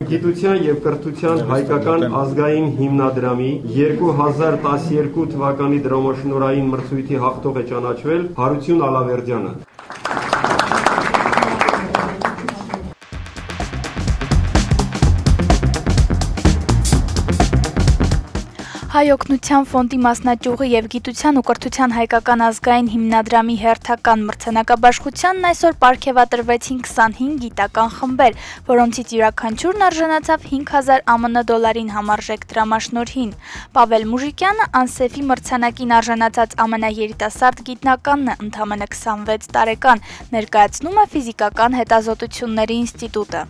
Գիտության եւ կրթության հայկական ազգային հիմնադրամի 2012 թվականի դրամաշնորհային մրցույթի հաղթող է ճանաչվել Հարություն Ալավերդյանը։ Հայ օգնության ֆոնդի մասնաճյուղի եւ գիտության ու կրթության հայկական ազգային հիմնադրամի հերթական մրցանակաբաշխությանն այսօր պարգևատրվեցին 25 գիտական խմբեր, որոնցից յուրաքանչյուրն արժանացավ 5000 ԱՄՆ դոլարին համարժեք դրամաշնորհին։ Պավել Մուժիկյանը Անսեֆի մրցանակին արժանացած ամենաերիտասարդ գիտնականն է, ընդամենը 26 տարեկան, ներկայացնում է ֆիզիկական հետազոտությունների ինստիտուտը։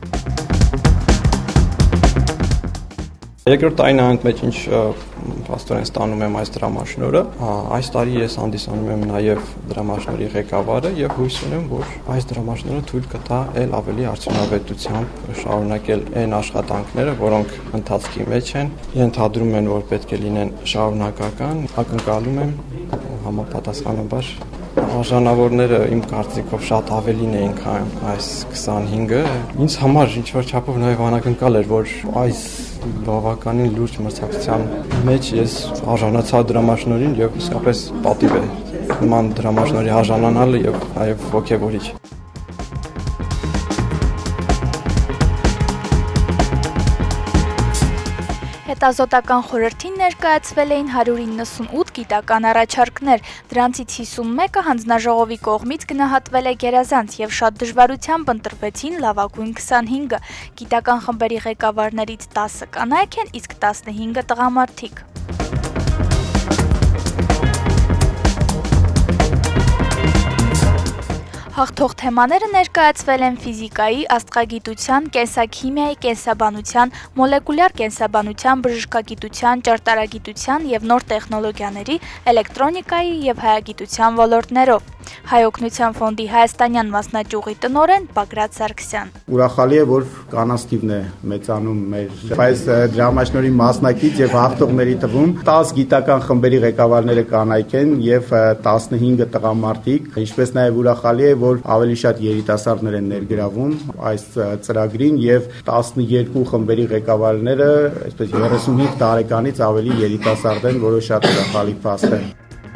Երկրորդ տարին անց մեջ ինչ փաստորեն ստանում եմ այս դրամաշնորհը, այս տարի ես հանդիսանում եմ նաև դրամաշնորհի ղեկավարը եւ հույս ունեմ, որ այս դրամաշնորհը թույլ կտա ել ավելի արդյունավետությամբ շարունակել այն աշխատանքները, որոնք ընթացքի մեջ են, ենթադրում են, որ պետք է լինեն շարունակական, ակնկալում եմ համապատասխանաբար արժանավորները իմ կարծիքով շատ ավելին էին, քան այս 25-ը։ Ինձ համար ինչ-որ չափով նաև անակնկալ էր, որ այս բավականին լուրջ մրցակցության մեջ ես արժանացա դրամաշնորհին եւ իսկապես պատիվ է նման դրամաշնորհի արժանանալը եւ նաեւ ոգևորիչ։ Հետազոտական խորհրդին ներկայացվել էին 198 գիտական առաջարկներ, դրանցից 51-ը հանձնաժողովի կողմից գնահատվել է գերազանց եւ շատ դժվարությամբ ընտրվեցին լավագույն 25-ը։ Գիտական խմբերի ղեկավարներից 10-ը կանայք են, իսկ 15-ը տղամարդիկ։ Հաղթող թեմաները ներկայացվել են ֆիզիկայի, աստղագիտության, կենսաքիմիայի, կենսաբանության, մոլեկուլյար կենսաբանության, բժշկագիտության, ճարտարագիտության եւ նոր տեխնոլոգիաների, էլեկտրոնիկայի եւ հայագիտության ոլորտներով։ Հայ օգնության ֆոնդի հայաստանյան մասնաճյուղի տնօրեն Բագրատ Սարգսյան։ Ուրախալի է, որ կանանց թիվն է մեծանում մեր այս դրամաշնորհի մասնակից եւ հաղթողների թվում 10 գիտական խմբերի ղեկավարները կանայք են եւ 15 տղամարդիկ, ինչպես նաեւ ուրախալի է, որ ավելի շատ երիտասարդներ են ներգրավում այս ծրագրին եւ 12 խմբերի ղեկավարները, այսպես 35 տարեկանից ավելի երիտասարդ են, որը շատ ուրախալի փաստ է։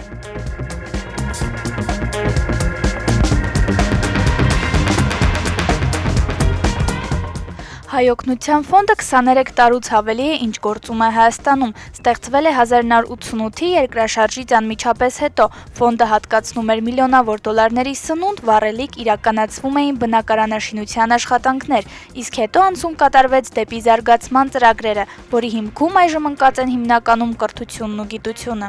Հայ օգնության ֆոնդը 23 տարուց ավելի է ինչ գործում է Հայաստանում, ստեղծվել է 1988-ի երկրաշարժից անմիջապես հետո, ֆոնդը հատկացնում էր միլիոնավոր դոլարների սնունդ, վառելիք, իրականացվում էին բնակարանաշինության աշխատանքներ, իսկ հետո անցում կատարվեց դեպի զարգացման ծրագրերը, որի հիմքում այժմ ընկած են հիմնականում կրթությունն ու գիտությունը։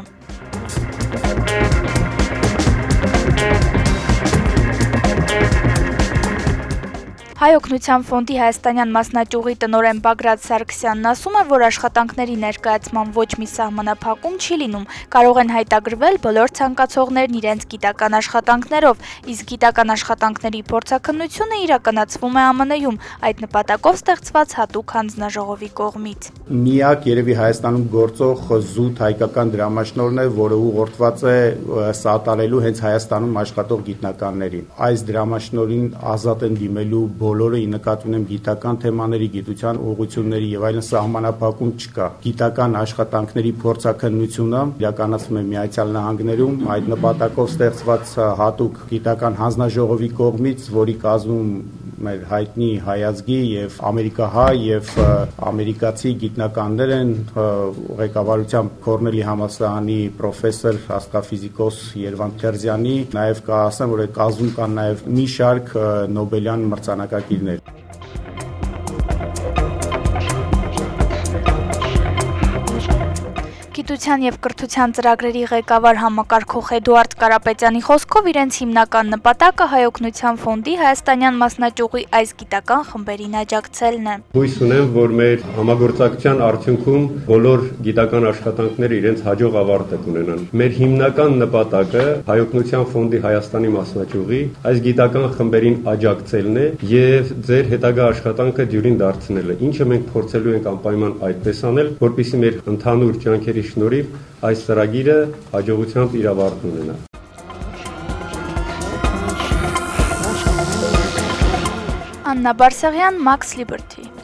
Հայ օգնության ֆոնդի հայաստանյան մասնաճյուղի տնօրեն Բագրատ Սարգսյանն ասում է, որ աշխատանքների ներկայացման ոչ մի սահմանափակում չի լինում, կարող են հայտագրվել բոլոր ցանկացողներն իրենց գիտական աշխատանքներով, իսկ գիտական աշխատանքների փորձաքննությունը իրականացվում է ԱՄՆ-ում, այդ նպատակով ստեղծված հատուկ հանձնաժողովի կողմից։ Միակ երևի Հայաստանում գործող զուտ հայկական դրամաշնորհն է, որը ուղղորդված է սատարելու հենց Հայաստանում աշխատող գիտնականներին։ Այս դրամաշնորհին ազատ են դիմելու բոլորը նկատի ունեմ գիտական թեմաների, գիտության ուղղությունների եւ այլն սահմանափակում չկա։ Գիտական աշխատանքների փորձաքննությունը իրականացվում է Միացյալ Նահանգներում, այդ նպատակով ստեղծված հատուկ գիտական հանձնաժողովի կողմից, որի կազմում մեր հայտնի հայազգի եւ ամերիկահայ եւ ամերիկացի գիտնականներ են, ղեկավարությամբ Կորնելի համալսարանի պրոֆեսոր աստղաֆիզիկոս Երվանդ Թերզյանի, նաեւ կասեմ, որ այդ կազմում կան նաեւ մի շարք Նոբելյան մրցանակակիրներ։ Գիտության եւ կրթության ծրագրերի ղեկավար համակարգող Էդուարդ Կարապետյանի խոսքով իրենց հիմնական նպատակը Հայ օգնության ֆոնդի հայաստանյան մասնաճյուղի այս գիտական խմբերին աջակցելն է։ Հույս ունեմ, որ մեր համագործակցության արդյունքում բոլոր գիտական աշխատանքները իրենց հաջող ավարտը կունենան։ Մեր հիմնական նպատակը Հայ օգնության ֆոնդի Հայաստանի մասնաճյուղի այս գիտական խմբերին աջակցելն է եւ ձեր հետագա աշխատանքը դյուրին դարձնելը, ինչը մենք փորձելու ենք անպայման այդպես անել, որպեսզի մեր ընդհանուր ջանքերի շնորհիվ այս ծրագիրը հաջողությամբ իր ավարտն ունենա։ Աննա Բարսեղյան, Max Liberty